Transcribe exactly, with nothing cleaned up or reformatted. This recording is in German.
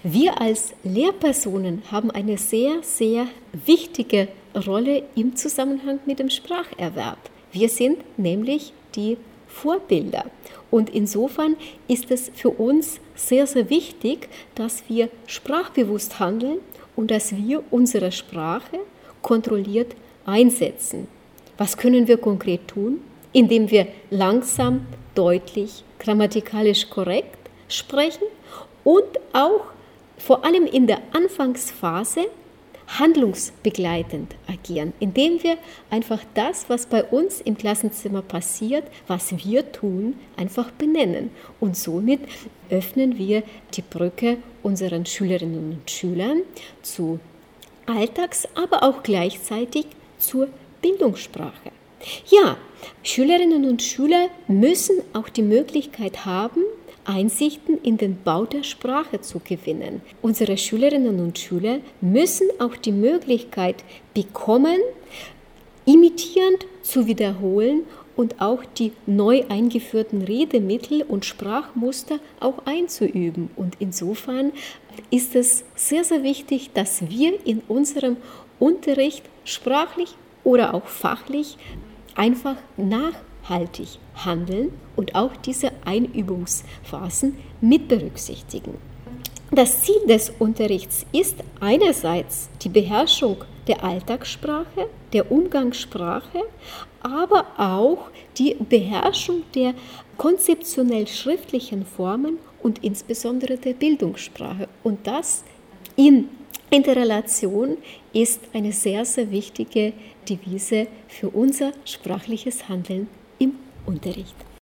Wir als Lehrpersonen haben eine sehr, sehr wichtige Rolle im Zusammenhang mit dem Spracherwerb. Wir sind nämlich die Vorbilder. Und insofern ist es für uns sehr, sehr wichtig, dass wir sprachbewusst handeln und dass wir unsere Sprache kontrolliert einsetzen. Was können wir konkret tun? Indem wir langsam, deutlich, grammatikalisch korrekt sprechen und auch vor allem in der Anfangsphase handlungsbegleitend agieren, indem wir einfach das, was bei uns im Klassenzimmer passiert, was wir tun, einfach benennen. Und somit öffnen wir die Brücke unseren Schülerinnen und Schülern zu Alltags-, aber auch gleichzeitig zur Bildungssprache. Ja, Schülerinnen und Schüler müssen auch die Möglichkeit haben, Einsichten in den Bau der Sprache zu gewinnen. Unsere Schülerinnen und Schüler müssen auch die Möglichkeit bekommen, imitierend zu wiederholen und auch die neu eingeführten Redemittel und Sprachmuster auch einzuüben. Und insofern ist es sehr, sehr wichtig, dass wir in unserem Unterricht sprachlich oder auch fachlich einfach nachhaltig handeln und auch diese Einübungsphasen mit berücksichtigen. Das Ziel des Unterrichts ist einerseits die Beherrschung der Alltagssprache, der Umgangssprache, aber auch die Beherrschung der konzeptionell schriftlichen Formen und insbesondere der Bildungssprache. Und das in Interrelation ist eine sehr, sehr wichtige Devise für unser sprachliches Handeln im Unterricht.